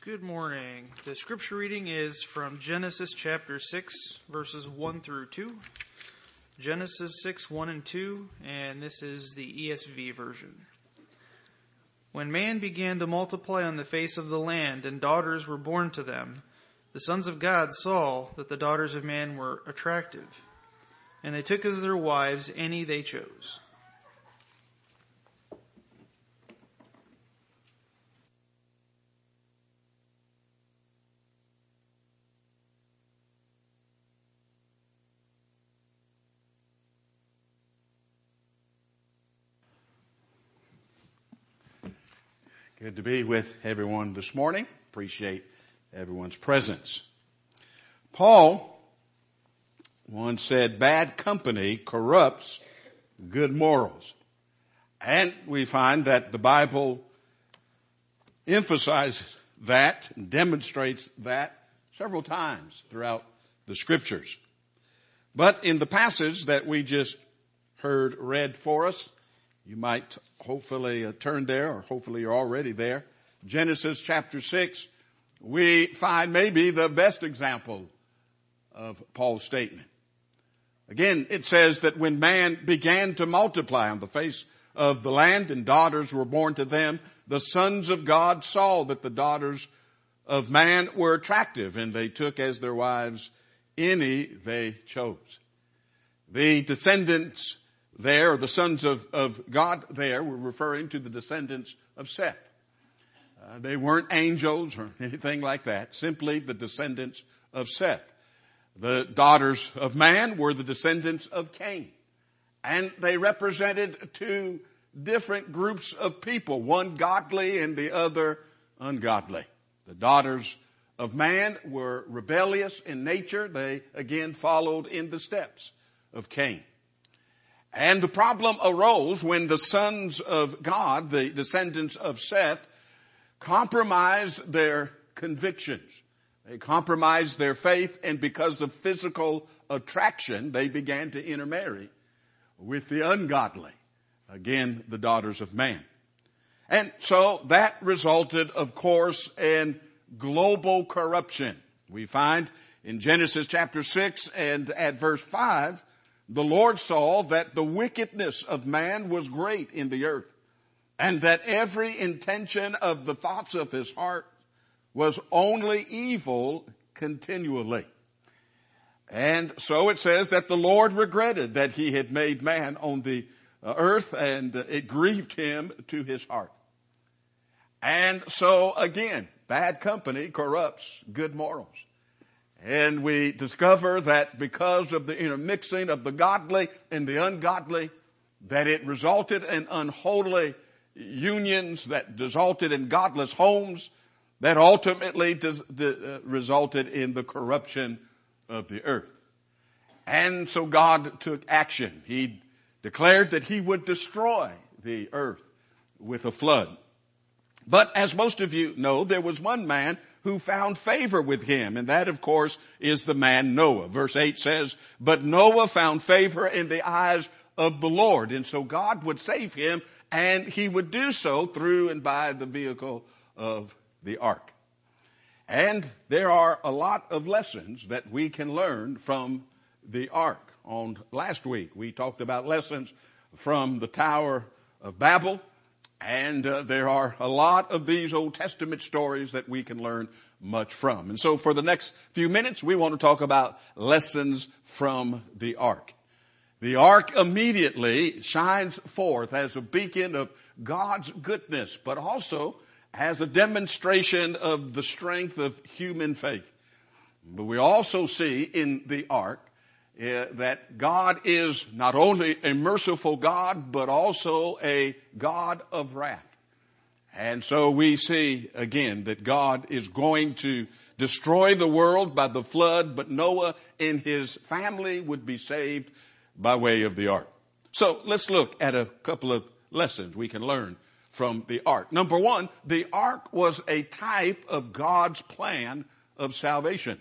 Good morning. The scripture reading is from Genesis chapter 6, verses 1 through 2. Genesis 6, 1 and 2, and this is the ESV version. When man began to multiply on the face of the land, and daughters were born to them, the sons of God saw that the daughters of man were attractive, and they took as their wives any they chose. Good to be with everyone this morning. Appreciate everyone's presence. Paul once said, bad company corrupts good morals. And we find that the Bible emphasizes that, and demonstrates that several times throughout the scriptures. But in the passage that we just heard read for us, you might hopefully turn there, or hopefully you're already there. Genesis chapter 6, we find maybe the best example of Paul's statement. Again, it says that when man began to multiply on the face of the land and daughters were born to them, the sons of God saw that the daughters of man were attractive, and they took as their wives any they chose. The descendants there, the sons of God there, were referring to the descendants of Seth. They weren't angels or anything like that, simply the descendants of Seth. The daughters of man were the descendants of Cain. And they represented two different groups of people, one godly and the other ungodly. The daughters of man were rebellious in nature. They again followed in the steps of Cain. And the problem arose when the sons of God, the descendants of Seth, compromised their convictions. They compromised their faith, and because of physical attraction, they began to intermarry with the ungodly. Again, the daughters of man. And so that resulted, of course, in global corruption. We find in Genesis chapter 6 and at verse 5, the Lord saw that the wickedness of man was great in the earth, and that every intention of the thoughts of his heart was only evil continually. And so it says that the Lord regretted that he had made man on the earth, and it grieved him to his heart. And so again, bad company corrupts good morals. And we discover that because of the intermixing of the godly and the ungodly, that it resulted in unholy unions, that resulted in godless homes, that ultimately resulted in the corruption of the earth. And so God took action. He declared that he would destroy the earth with a flood. But as most of you know, there was one man who found favor with him, and that, of course, is the man Noah. Verse 8 says, but Noah found favor in the eyes of the Lord, and so God would save him, and he would do so through and by the vehicle of the ark. And there are a lot of lessons that we can learn from the ark. On last week, we talked about lessons from the Tower of Babel. And there are a lot of these Old Testament stories that we can learn much from. And so for the next few minutes, we want to talk about lessons from the ark. The ark immediately shines forth as a beacon of God's goodness, but also as a demonstration of the strength of human faith. But we also see in the ark that God is not only a merciful God, but also a God of wrath. And so we see again that God is going to destroy the world by the flood, but Noah and his family would be saved by way of the ark. So let's look at a couple of lessons we can learn from the ark. Number one, the ark was a type of God's plan of salvation.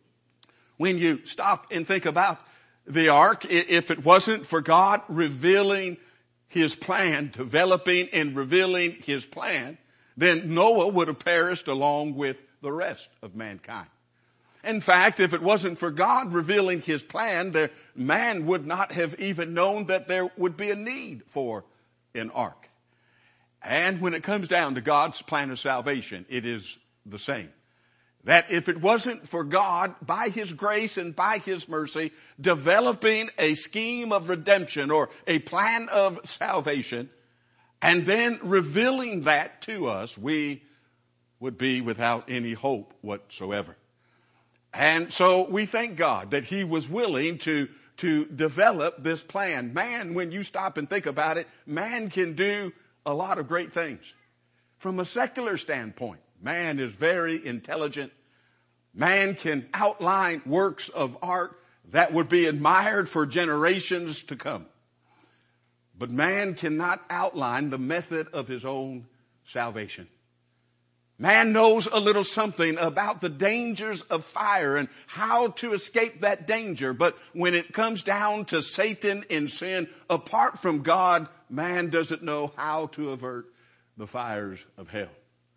When you stop and think about the ark, if it wasn't for God revealing his plan, developing and revealing his plan, then Noah would have perished along with the rest of mankind. In fact, if it wasn't for God revealing his plan, man would not have even known that there would be a need for an ark. And when it comes down to God's plan of salvation, it is the same. That if it wasn't for God, by his grace and by his mercy, developing a scheme of redemption or a plan of salvation, and then revealing that to us, we would be without any hope whatsoever. And so we thank God that he was willing to develop this plan. Man, when you stop and think about it, man can do a lot of great things. From a secular standpoint, man is very intelligent. Man can outline works of art that would be admired for generations to come. But man cannot outline the method of his own salvation. Man knows a little something about the dangers of fire and how to escape that danger. But when it comes down to Satan and sin, apart from God, man doesn't know how to avert the fires of hell.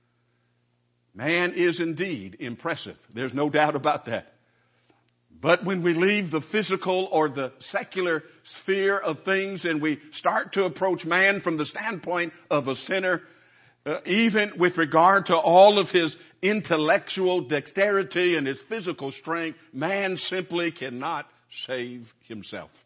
Man is indeed impressive. There's no doubt about that. But when we leave the physical or the secular sphere of things and we start to approach man from the standpoint of a sinner, even with regard to all of his intellectual dexterity and his physical strength, man simply cannot save himself.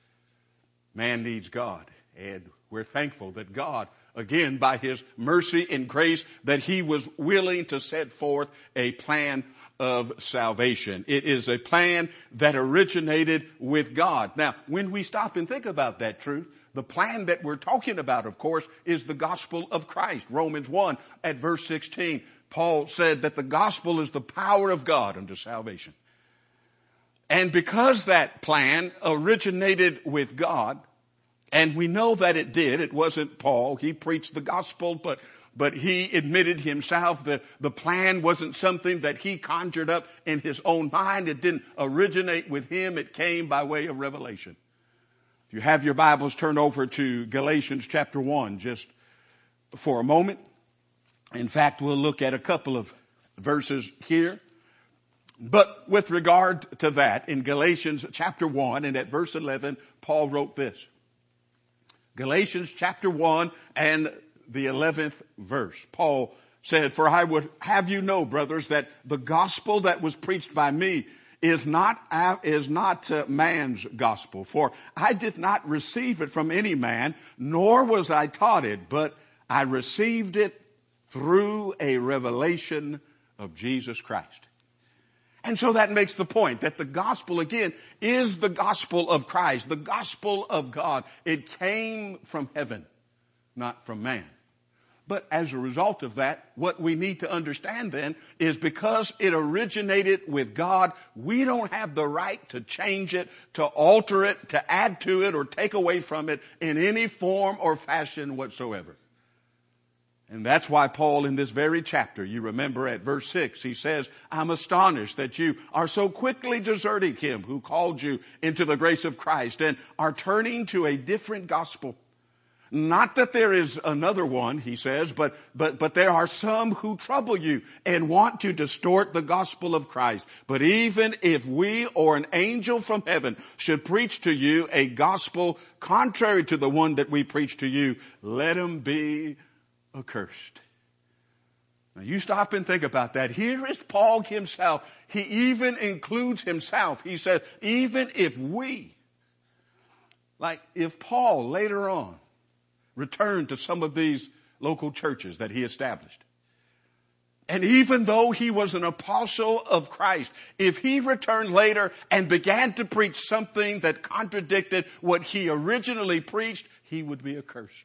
Man needs God, and we're thankful that God, again, by his mercy and grace, that he was willing to set forth a plan of salvation. It is a plan that originated with God. Now, when we stop and think about that truth, the plan that we're talking about, of course, is the gospel of Christ. Romans 1 at verse 16, Paul said that the gospel is the power of God unto salvation. And because that plan originated with God, and we know that it did, it wasn't Paul, he preached the gospel, but he admitted himself that the plan wasn't something that he conjured up in his own mind. It didn't originate with him, it came by way of revelation. If you have your Bibles, turn over to Galatians chapter 1 just for a moment. In fact, we'll look at a couple of verses here. But with regard to that, in Galatians chapter 1 and at verse 11, Paul wrote this. Galatians chapter 1 and the 11th verse. Paul said, "For I would have you know, brothers, that the gospel that was preached by me is not man's gospel. For I did not receive it from any man, nor was I taught it, but I received it through a revelation of Jesus Christ." And so that makes the point that the gospel, again, is the gospel of Christ, the gospel of God. It came from heaven, not from man. But as a result of that, what we need to understand then is because it originated with God, we don't have the right to change it, to alter it, to add to it, or take away from it in any form or fashion whatsoever. And that's why Paul in this very chapter, you remember at verse 6, he says, "I'm astonished that you are so quickly deserting him who called you into the grace of Christ and are turning to a different gospel. Not that there is another one," he says, but there are some who trouble you and want to distort the gospel of Christ. "But even if we or an angel from heaven should preach to you a gospel contrary to the one that we preach to you, let him be accursed." Now you stop and think about that. Here is Paul himself. He even includes himself. He says, even if we, like if Paul later on returned to some of these local churches that he established, and even though he was an apostle of Christ, if he returned later and began to preach something that contradicted what he originally preached, he would be accursed.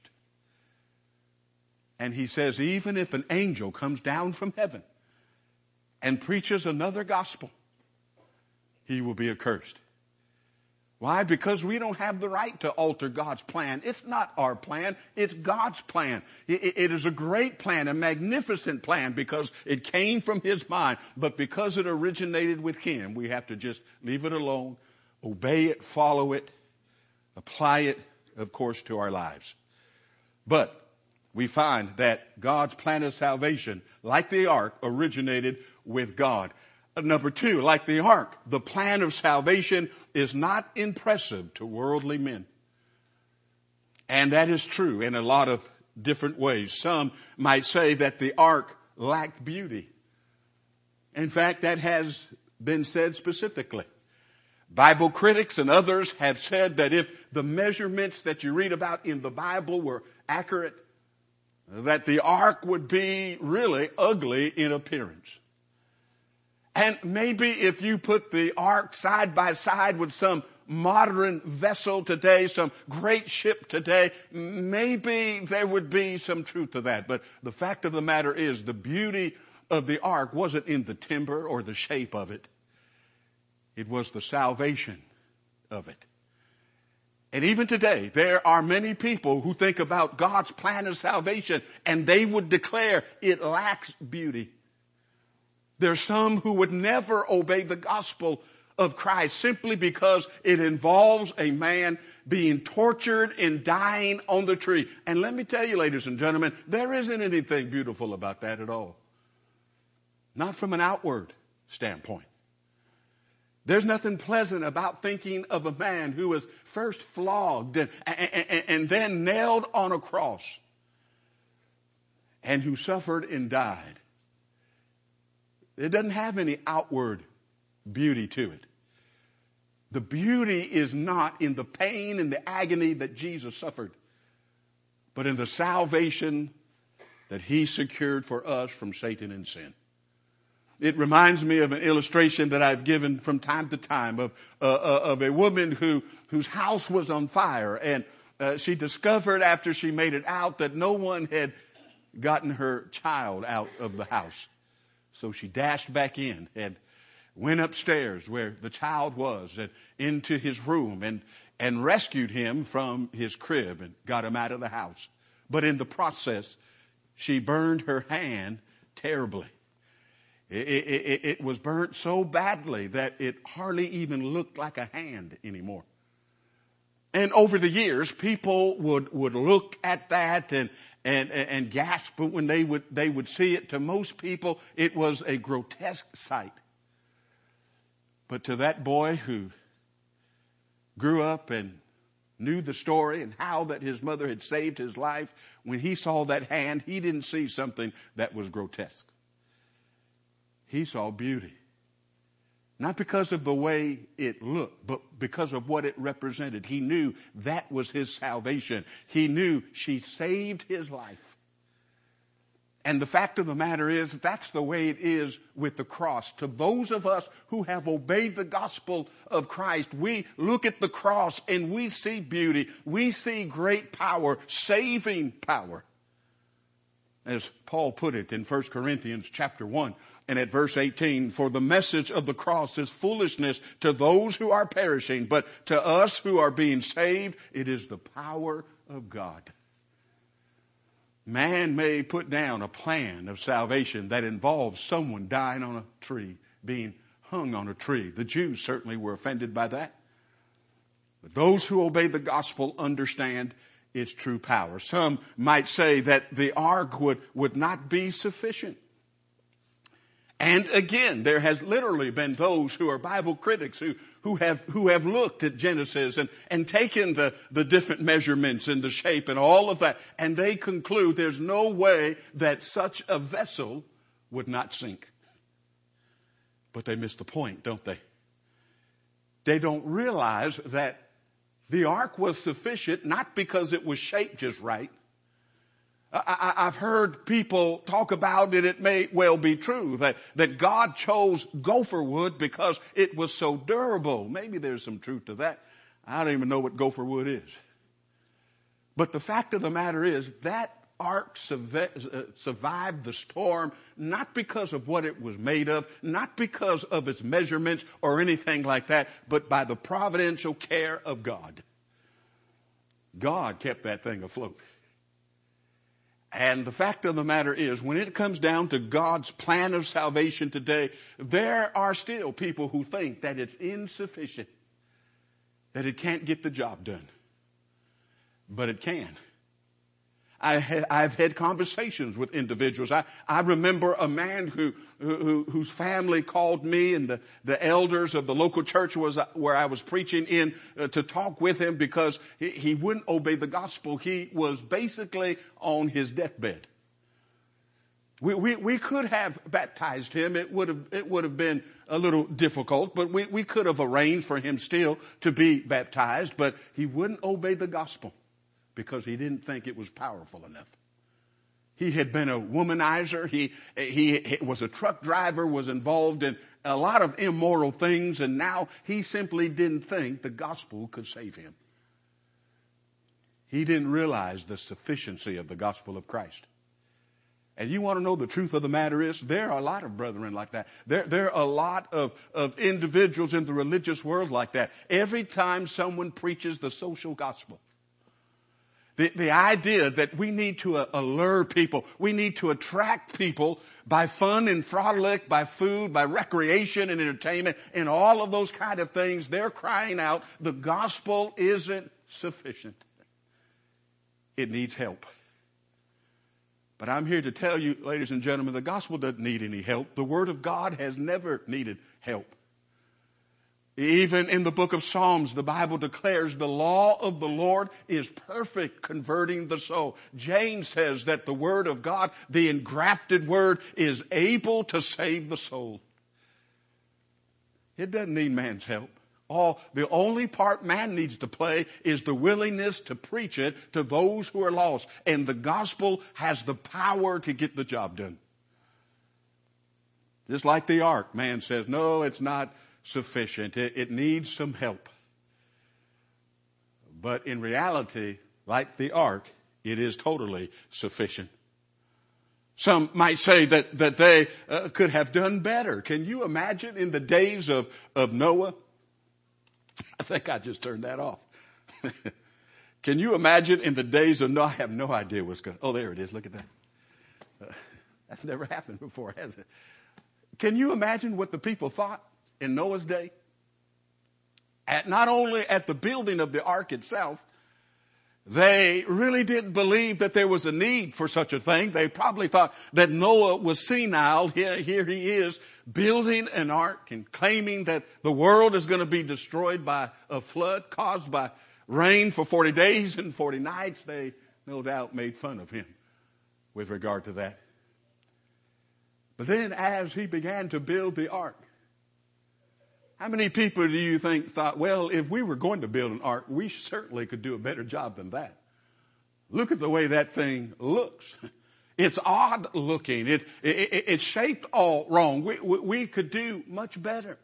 And he says, even if an angel comes down from heaven and preaches another gospel, he will be accursed. Why? Because we don't have the right to alter God's plan. It's not our plan. It's God's plan. It is a great plan, a magnificent plan, because it came from his mind. But because it originated with him, we have to just leave it alone, obey it, follow it, apply it, of course, to our lives. But we find that God's plan of salvation, like the ark, originated with God. Number two, like the ark, the plan of salvation is not impressive to worldly men. And that is true in a lot of different ways. Some might say that the ark lacked beauty. In fact, that has been said specifically. Bible critics and others have said that if the measurements that you read about in the Bible were accurate, that the ark would be really ugly in appearance. And maybe if you put the ark side by side with some modern vessel today, some great ship today, maybe there would be some truth to that. But the fact of the matter is, the beauty of the ark wasn't in the timber or the shape of it. It was the salvation of it. And even today, there are many people who think about God's plan of salvation and they would declare it lacks beauty. There's some who would never obey the gospel of Christ simply because it involves a man being tortured and dying on the tree. And let me tell you, ladies and gentlemen, there isn't anything beautiful about that at all. Not from an outward standpoint. There's nothing pleasant about thinking of a man who was first flogged and then nailed on a cross and who suffered and died. It doesn't have any outward beauty to it. The beauty is not in the pain and the agony that Jesus suffered, but in the salvation that he secured for us from Satan and sin. It reminds me of an illustration that I've given from time to time of a woman whose house was on fire, and she discovered after she made it out that no one had gotten her child out of the house. So she dashed back in and went upstairs where the child was and into his room and rescued him from his crib and got him out of the house. But in the process, she burned her hand terribly. It was burnt so badly that it hardly even looked like a hand anymore. And over the years, people would look at that and gasp when they would see it. To most people, it was a grotesque sight. But to that boy who grew up and knew the story and how that his mother had saved his life, when he saw that hand, he didn't see something that was grotesque. He saw beauty. Not because of the way it looked, but because of what it represented. He knew that was his salvation. He knew she saved his life. And the fact of the matter is, that's the way it is with the cross. To those of us who have obeyed the gospel of Christ, we look at the cross and we see beauty. We see great power, saving power. As Paul put it in 1 Corinthians chapter 1 and at verse 18, for the message of the cross is foolishness to those who are perishing, but to us who are being saved, it is the power of God. Man may put down a plan of salvation that involves someone dying on a tree, being hung on a tree. The Jews certainly were offended by that. But those who obey the gospel understand its true power. Some might say that the ark would not be sufficient. And again, there has literally been those who are Bible critics who have looked at Genesis and taken the different measurements and the shape and all of that, and they conclude there's no way that such a vessel would not sink. But they miss the point, don't they? They don't realize that the ark was sufficient not because it was shaped just right. I've heard people talk about it. It may well be true that God chose gopher wood because it was so durable. Maybe there's some truth to that. I don't even know what gopher wood is. But the fact of the matter is that ark survived the storm not because of what it was made of, not because of its measurements or anything like that, but by the providential care of God. God kept that thing afloat. And the fact of the matter is, when it comes down to God's plan of salvation today, there are still people who think that it's insufficient, that it can't get the job done. But it can. I've had conversations with individuals. I remember a man whose family called me and the elders of the local church where I was preaching in to talk with him because he wouldn't obey the gospel. He was basically on his deathbed. We could have baptized him. It would have been a little difficult, but we could have arranged for him still to be baptized, but he wouldn't obey the gospel because he didn't think it was powerful enough. He had been a womanizer. He was a truck driver, was involved in a lot of immoral things, and now he simply didn't think the gospel could save him. He didn't realize the sufficiency of the gospel of Christ. And you want to know the truth of the matter is, there are a lot of brethren like that. There are a lot of individuals in the religious world like that. Every time someone preaches the social gospel, the idea that we need to allure people, we need to attract people by fun and frolic, by food, by recreation and entertainment, and all of those kind of things, they're crying out, the gospel isn't sufficient. It needs help. But I'm here to tell you, ladies and gentlemen, the gospel doesn't need any help. The word of God has never needed help. Even in the book of Psalms, the Bible declares the law of the Lord is perfect, converting the soul. James says that the word of God, the engrafted word, is able to save the soul. It doesn't need man's help. The only part man needs to play is the willingness to preach it to those who are lost. And the gospel has the power to get the job done. Just like the ark, man says, no, it's not sufficient. It needs some help. But in reality, like the ark, it is totally sufficient. Some might say that they could have done better. Can you imagine in the days of Noah? I think I just turned that off. Can you imagine in the days of Noah? I have no idea what's going on. Oh, there it is. Look at that. That's never happened before, has it? Can you imagine what the people thought in Noah's day? Not only at the building of the ark itself, they really didn't believe that there was a need for such a thing. They probably thought that Noah was senile. Here he is building an ark and claiming that the world is going to be destroyed by a flood caused by rain for 40 days and 40 nights. They no doubt made fun of him with regard to that. But then as he began to build the ark, how many people do you think thought, well, if we were going to build an ark, we certainly could do a better job than that? Look at the way that thing looks. It's odd looking. It's shaped all wrong. We could do much better.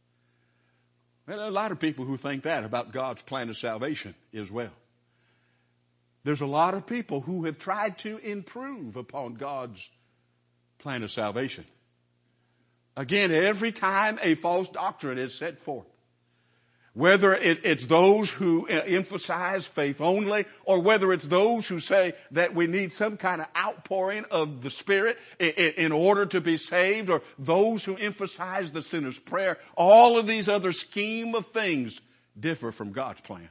Well, there are a lot of people who think that about God's plan of salvation as well. There's a lot of people who have tried to improve upon God's plan of salvation. Again, every time a false doctrine is set forth, whether it's those who emphasize faith only, or whether it's those who say that we need some kind of outpouring of the Spirit in order to be saved, or those who emphasize the sinner's prayer, all of these other scheme of things differ from God's plan.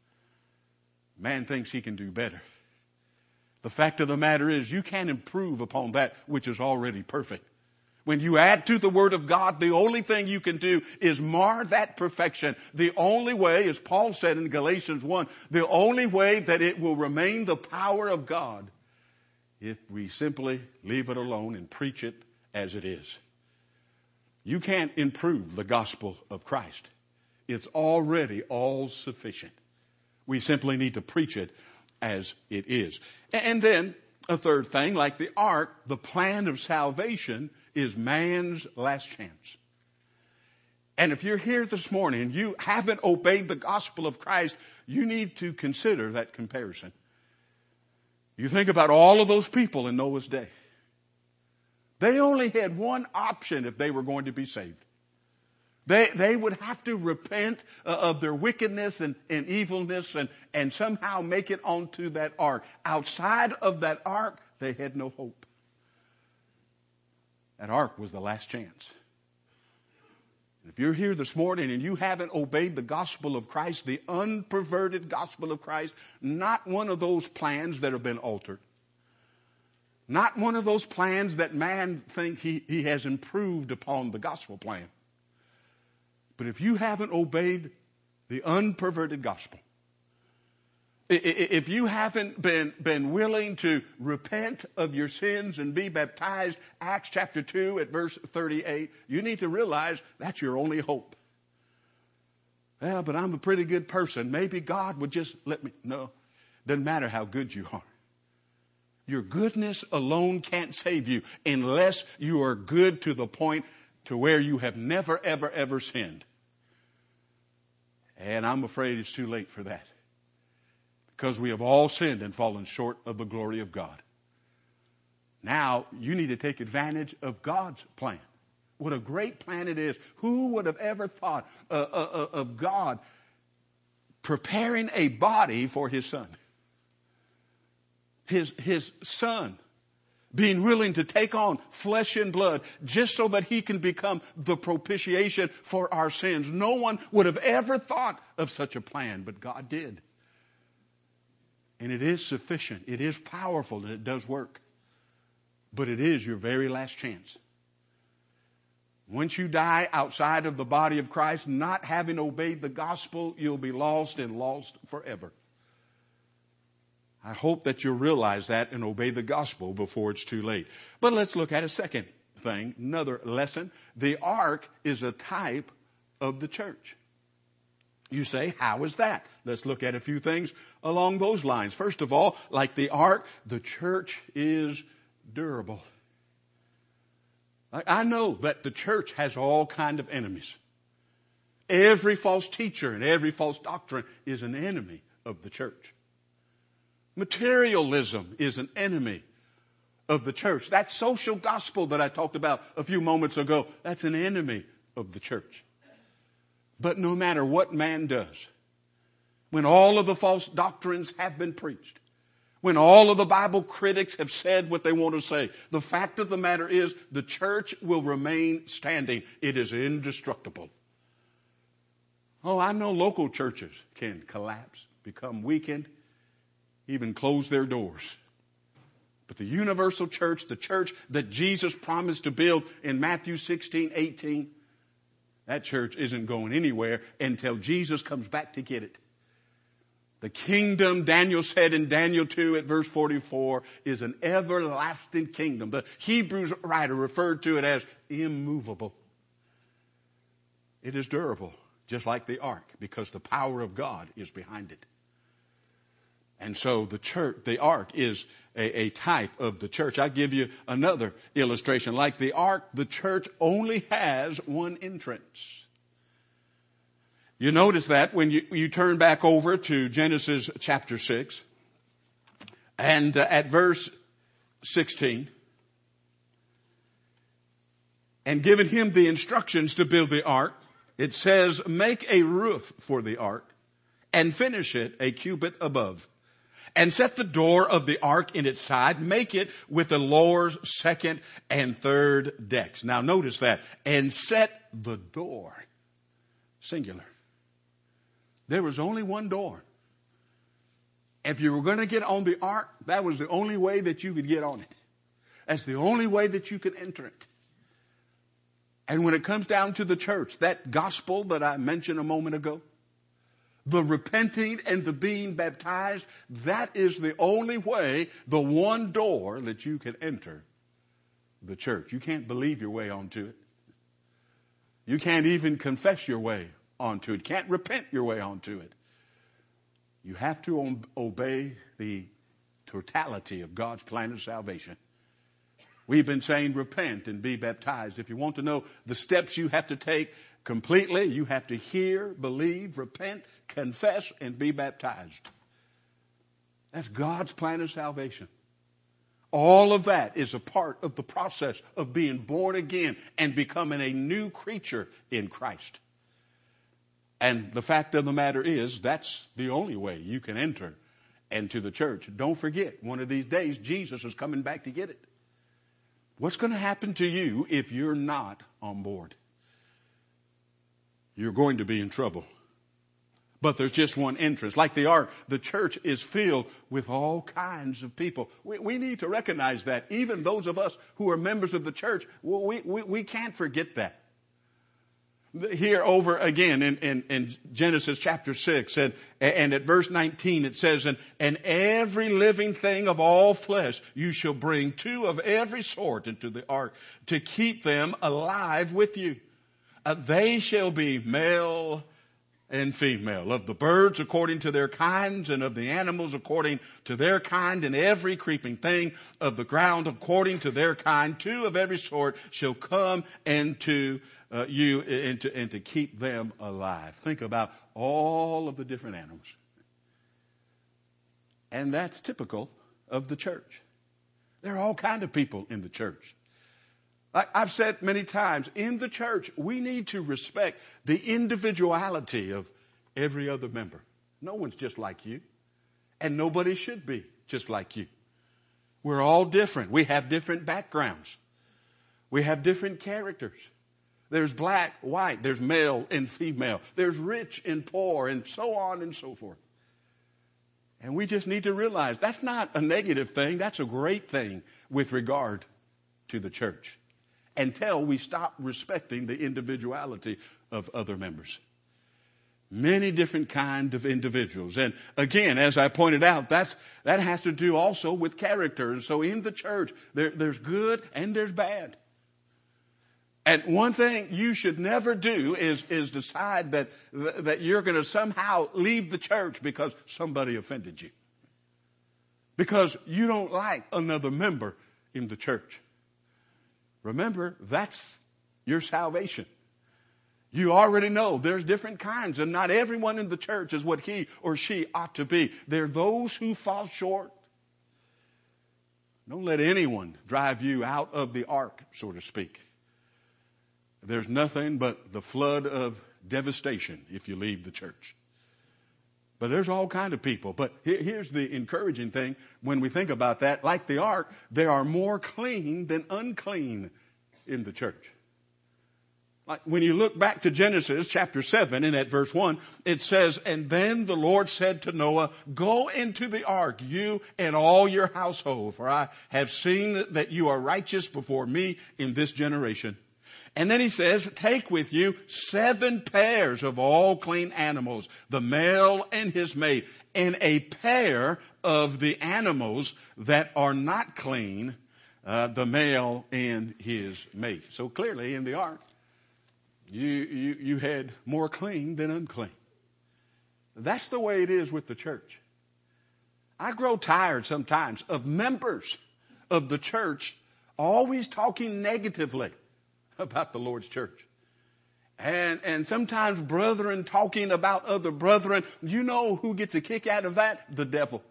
Man thinks he can do better. The fact of the matter is you can't improve upon that which is already perfect. When you add to the Word of God, the only thing you can do is mar that perfection. The only way, as Paul said in Galatians 1, the only way that it will remain the power of God if we simply leave it alone and preach it as it is. You can't improve the gospel of Christ. It's already all sufficient. We simply need to preach it as it is. And then a third thing, like the ark, the plan of salvation is man's last chance. And if you're here this morning and you haven't obeyed the gospel of Christ, you need to consider that comparison. You think about all of those people in Noah's day. They only had one option if they were going to be saved. They would have to repent of their wickedness and evilness and somehow make it onto that ark. Outside of that ark, they had no hope. That ark was the last chance. If you're here this morning and you haven't obeyed the gospel of Christ, the unperverted gospel of Christ, not one of those plans that have been altered, Not one of those plans that man thinks he has improved upon the gospel plan. But if you haven't obeyed the unperverted gospel, if you haven't been willing to repent of your sins and be baptized, Acts chapter 2 at verse 38, you need to realize that's your only hope. Well, but I'm a pretty good person. Maybe God would just let me. No, doesn't matter how good you are. Your goodness alone can't save you unless you are good to the point to where you have never, ever, ever sinned. And I'm afraid it's too late for that. Because we have all sinned and fallen short of the glory of God. Now, you need to take advantage of God's plan. What a great plan it is. Who would have ever thought of God preparing a body for His Son? His Son being willing to take on flesh and blood just so that He can become the propitiation for our sins. No one would have ever thought of such a plan, but God did. And it is sufficient. It is powerful and it does work. But it is your very last chance. Once you die outside of the body of Christ, not having obeyed the gospel, you'll be lost and lost forever. I hope that you'll realize that and obey the gospel before it's too late. But let's look at a second thing, another lesson. The ark is a type of the church. You say, how is that? Let's look at a few things along those lines. First of all, like the ark, the church is durable. I know that the church has all kinds of enemies. Every false teacher and every false doctrine is an enemy of the church. Materialism is an enemy of the church. That social gospel that I talked about a few moments ago, that's an enemy of the church. But no matter what man does, when all of the false doctrines have been preached, when all of the Bible critics have said what they want to say, the fact of the matter is the church will remain standing. It is indestructible. Oh, I know local churches can collapse, become weakened, even close their doors. But the universal church, the church that Jesus promised to build in Matthew 16:18, that church isn't going anywhere until Jesus comes back to get it. The kingdom, Daniel said in Daniel 2 at verse 44, is an everlasting kingdom. The Hebrews writer referred to it as immovable. It is durable, just like the ark, because the power of God is behind it. And so the church, the ark is a type of the church. I'll give you another illustration. Like the ark, the church only has one entrance. You notice that when you turn back over to Genesis chapter 6 and at verse 16, and given him the instructions to build the ark, it says, make a roof for the ark and finish it a cubit above. And set the door of the ark in its side. Make it with the lower, second, and third decks. Now notice that. And set the door. Singular. There was only one door. If you were going to get on the ark, that was the only way that you could get on it. That's the only way that you could enter it. And when it comes down to the church, that gospel that I mentioned a moment ago, the repenting and the being baptized, that is the only way, the one door that you can enter the church. You can't believe your way onto it. You can't even confess your way onto it. Can't repent your way onto it. You have to obey the totality of God's plan of salvation. We've been saying repent and be baptized. If you want to know the steps you have to take completely, you have to hear, believe, repent, confess, and be baptized. That's God's plan of salvation. All of that is a part of the process of being born again and becoming a new creature in Christ. And the fact of the matter is, that's the only way you can enter into the church. Don't forget, one of these days, Jesus is coming back to get it. What's going to happen to you if you're not on board? You're going to be in trouble. but there's just one entrance. Like the ark, the church is filled with all kinds of people. We need to recognize that. Even those of us who are members of the church, we can't forget that. Here over again in Genesis chapter 6 and at verse 19 it says, and every living thing of all flesh you shall bring 2 of every sort into the ark to keep them alive with you. They shall be male and female, of the birds according to their kinds, and of the animals according to their kind, and every creeping thing of the ground according to their kind. 2 of every sort shall come into you, and to keep them alive. Think about all of the different animals. And that's typical of the church. There are all kinds of people in the church. Like I've said many times, in the church, we need to respect the individuality of every other member. No one's just like you. And nobody should be just like you. We're all different. We have different backgrounds. We have different characters. There's black, white. There's male and female. There's rich and poor, and so on and so forth. And we just need to realize that's not a negative thing. That's a great thing with regard to the church, until we stop respecting the individuality of other members. Many different kinds of individuals. And again, as I pointed out, that has to do also with character. And so in the church, there's good and there's bad. And one thing you should never do is decide that you're going to somehow leave the church because somebody offended you. Because you don't like another member in the church. Remember, that's your salvation. You already know there's different kinds, and not everyone in the church is what he or she ought to be. There are those who fall short. Don't let anyone drive you out of the ark, so to speak. There's nothing but the flood of devastation if you leave the church. But there's all kinds of people. But here's the encouraging thing. When we think about that, like the ark, there are more clean than unclean in the church. Like when you look back to Genesis chapter 7 and at verse 1, it says, and then the Lord said to Noah, go into the ark, you and all your household, for I have seen that you are righteous before me in this generation. And then he says, take with you 7 pairs of all clean animals, the male and his mate, and a pair of the animals that are not clean, the male and his mate. So clearly in the ark, you had more clean than unclean. That's the way it is with the church. I grow tired sometimes of members of the church always talking negatively about the Lord's church. And sometimes brethren talking about other brethren. You know who gets a kick out of that? The devil.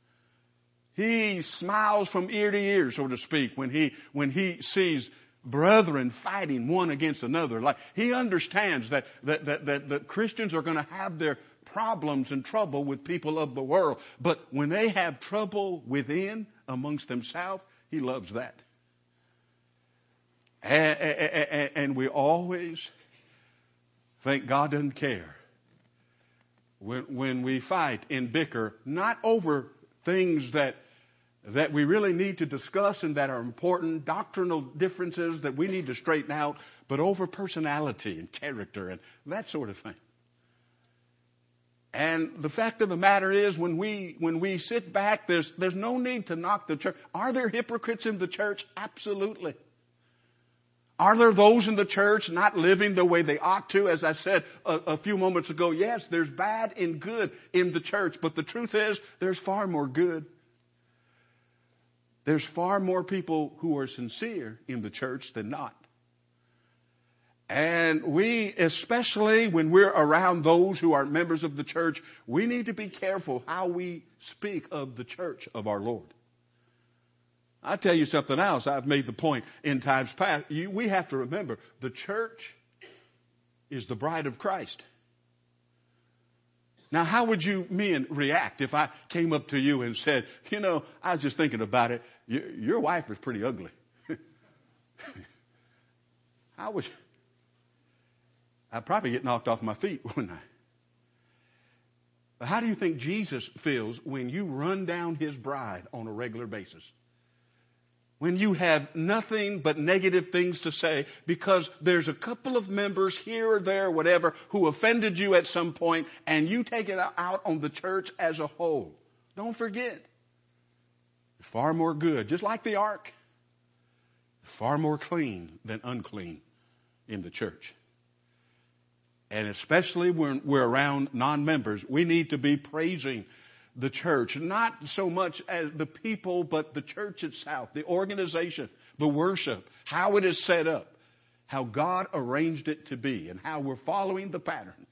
He smiles from ear to ear, so to speak, when he sees brethren fighting one against another. Like he understands that Christians are going to have their problems and trouble with people of the world. But when they have trouble within amongst themselves, he loves that. And we always think God doesn't care when we fight and bicker, not over things that we really need to discuss and that are important, doctrinal differences that we need to straighten out, but over personality and character and that sort of thing. And the fact of the matter is, when we sit back, there's no need to knock the church. Are there hypocrites in the church? Absolutely. Are there those in the church not living the way they ought to? As I said a few moments ago, yes, there's bad and good in the church. But the truth is, there's far more good. There's far more people who are sincere in the church than not. And we, especially when we're around those who are members of the church, we need to be careful how we speak of the church of our Lord. I'll tell you something else. I've made the point in times past. We have to remember the church is the bride of Christ. Now, how would you men react if I came up to you and said, I was just thinking about it. Your wife is pretty ugly. How would you? I'd probably get knocked off my feet, wouldn't I? How do you think Jesus feels when you run down his bride on a regular basis? When you have nothing but negative things to say because there's a couple of members here or there, whatever, who offended you at some point, and you take it out on the church as a whole. Don't forget, far more good, just like the ark, far more clean than unclean in the church. And especially when we're around non-members, we need to be praising the church, not so much as the people, but the church itself, the organization, the worship, how it is set up, how God arranged it to be, and how we're following the pattern.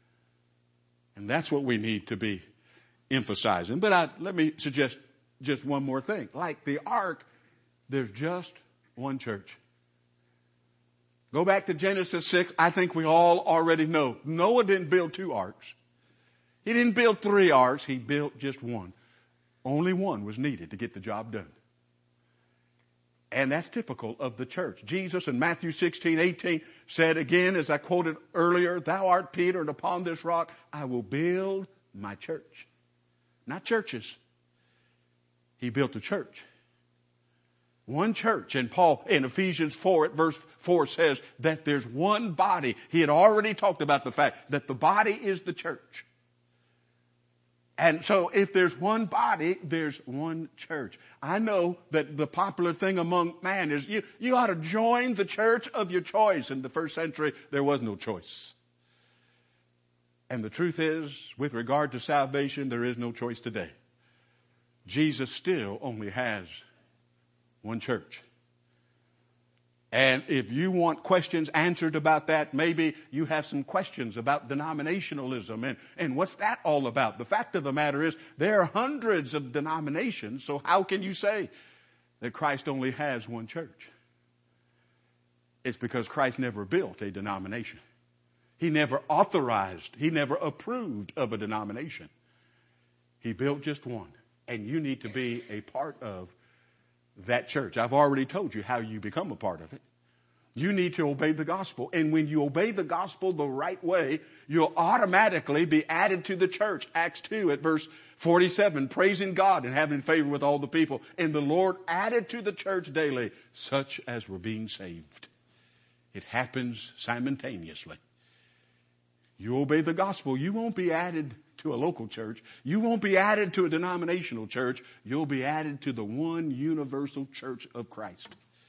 And that's what we need to be emphasizing. But let me suggest just one more thing. Like the ark, there's just one church. Go back to Genesis 6. I think we all already know. Noah didn't build 2 arks. He didn't build 3 arks. He built just one. Only one was needed to get the job done. And that's typical of the church. Jesus in Matthew 16:18 said again, as I quoted earlier, "Thou art Peter, and upon this rock I will build my church." Not churches. He built a church. One church. And Paul in Ephesians 4 at verse 4 says that there's one body. He had already talked about the fact that the body is the church. And so if there's one body, there's one church. I know that the popular thing among man is you ought to join the church of your choice. In the first century, there was no choice. And the truth is, with regard to salvation, there is no choice today. Jesus still only has one church. And if you want questions answered about that, maybe you have some questions about denominationalism and what's that all about? The fact of the matter is there are hundreds of denominations, so how can you say that Christ only has one church? It's because Christ never built a denomination. He never authorized, he never approved of a denomination. He built just one. And you need to be a part of that church. I've already told you how you become a part of it. You need to obey the gospel. And when you obey the gospel the right way, you'll automatically be added to the church. Acts 2 at verse 47, praising God and having favor with all the people. And the Lord added to the church daily such as were being saved. It happens simultaneously. You obey the gospel, you won't be added to a local church. You won't be added to a denominational church. You'll be added to the one universal church of Christ.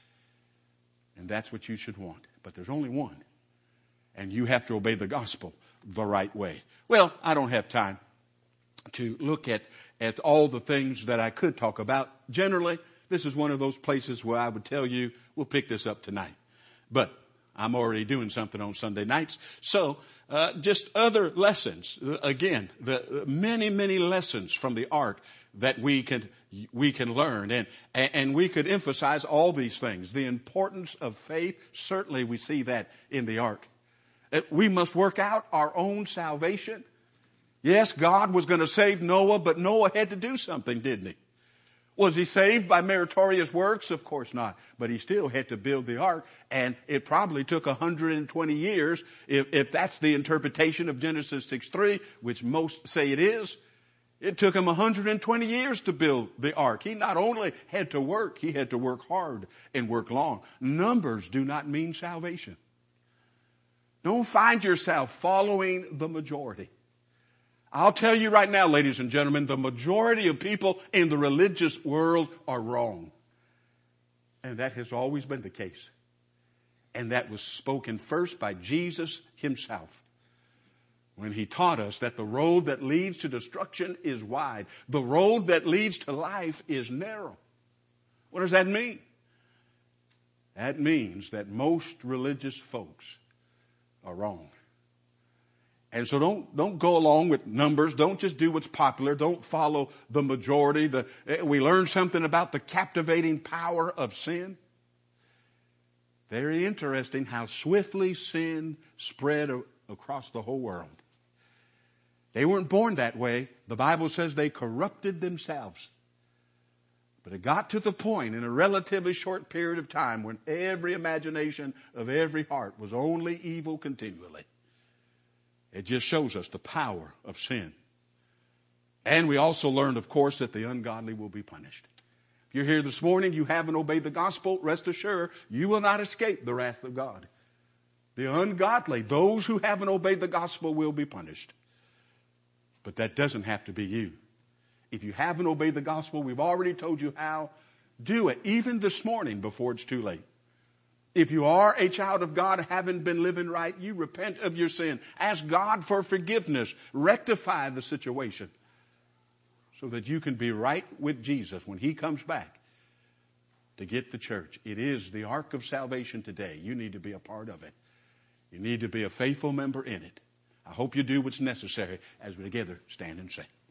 And that's what you should want. But there's only one. And you have to obey the gospel the right way. Well, I don't have time to look at all the things that I could talk about. Generally, this is one of those places where I would tell you, we'll pick this up tonight. But I'm already doing something on Sunday nights. So, just other lessons. Again, the many, many lessons from the ark that we can learn. And we could emphasize all these things. The importance of faith. Certainly we see that in the ark. We must work out our own salvation. Yes, God was going to save Noah, but Noah had to do something, didn't he? Was he saved by meritorious works? Of course not. But he still had to build the ark, and it probably took 120 years, if that's the interpretation of Genesis 6:3, which most say it is. It took him 120 years to build the ark. He not only had to work, he had to work hard and work long. Numbers do not mean salvation. Don't find yourself following the majority. I'll tell you right now, ladies and gentlemen, the majority of people in the religious world are wrong. And that has always been the case. And that was spoken first by Jesus himself, when he taught us that the road that leads to destruction is wide. The road that leads to life is narrow. What does that mean? That means that most religious folks are wrong. And so don't go along with numbers. Don't just do what's popular. Don't follow the majority. We learned something about the captivating power of sin. Very interesting how swiftly sin spread across the whole world. They weren't born that way. The Bible says they corrupted themselves. But it got to the point in a relatively short period of time when every imagination of every heart was only evil continually. It just shows us the power of sin. And we also learned, of course, that the ungodly will be punished. If you're here this morning, you haven't obeyed the gospel, rest assured, you will not escape the wrath of God. The ungodly, those who haven't obeyed the gospel, will be punished. But that doesn't have to be you. If you haven't obeyed the gospel, we've already told you how. Do it, even this morning, before it's too late. If you are a child of God, haven't been living right, you repent of your sin. Ask God for forgiveness. Rectify the situation so that you can be right with Jesus when He comes back to get the church. It is the ark of salvation today. You need to be a part of it. You need to be a faithful member in it. I hope you do what's necessary as we together stand and sing.